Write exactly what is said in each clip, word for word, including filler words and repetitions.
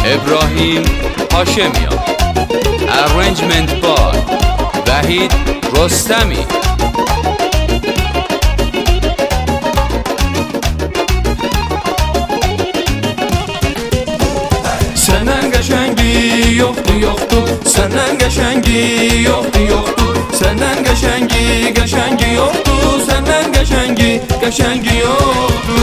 İbrahim Haşemiyan. Arrangement by Vahid Rostami. Senden geçengi yoktu yoktu, senden geçengi yoktu yoktu, senden geçengi geçengi yoktu, senden geçengi geçengi yoktu.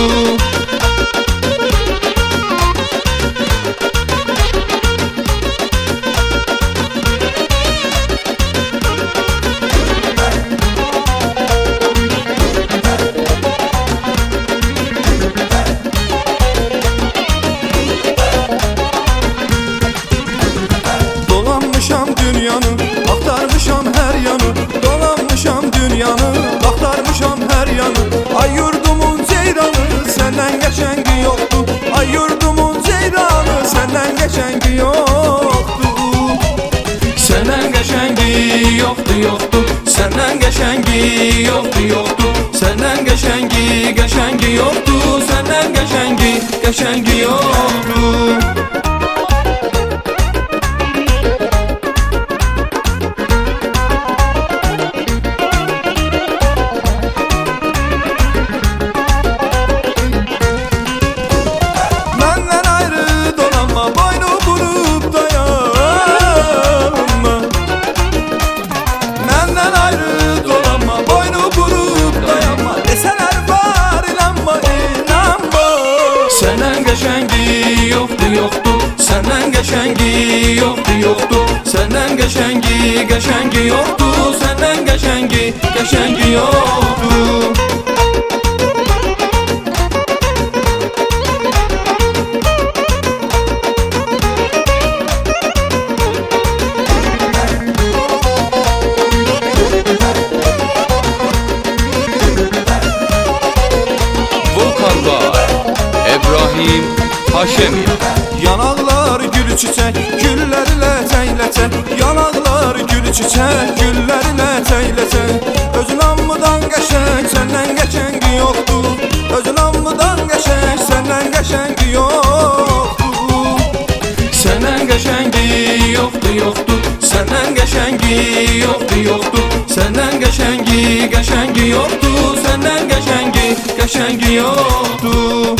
Dolanmışam dünyanı, aktarmışam her yanı. Dolanmışam dünyanı, aktarmışam her yanı. Ay yurdumun ceyranı, senden geçengi yoktu. Ay yurdumun ceyranı, senden geçengi yoktu. Senden geçengi yoktu yoktu, senden geçengi yoktu yoktu, senden geçengi geçengi yoktu, senden geçengi geçengi yoktu. Geçengi yoktu yoktu, senden geçengi yoktu yoktu, senden geçengi geçengi yoktu, senden geçengi geçengi yoktu. Volkan by İbrahim Haşemiyan. Yanaqlar gül çiçek, güllərlə çəkləçək. Yanaqlar gül çiçek, güllərlə çəkləçək. Özün ammudan qəşəng, səndən qəşəngi yoxdu. Özün ammudan qəşəng, səndən qəşəngi yoxdu. Səndən qəşəngi yoxdu yoxdu, səndən qəşəngi yoxdu yoxdu, səndən qəşəngi qəşəngi yoxdu, səndən qəşəngi qəşəngi yoxdu.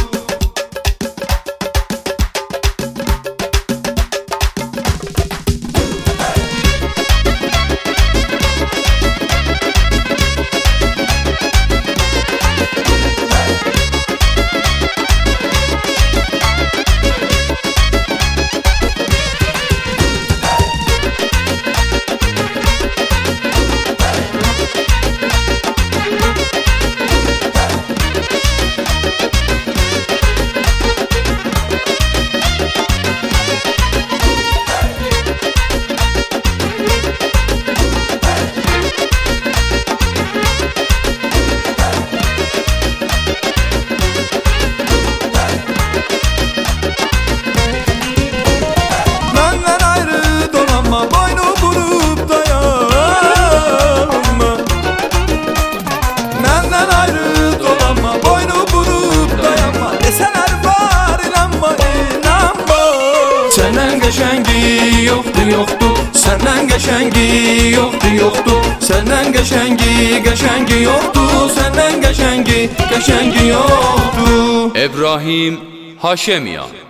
Senden geçengi yoktu yoktu, senden geçengi yoktu yoktu, senden geçengi geçengi yoktu, senden geçengi geçengi yoktu. İbrahim Haşemiyan.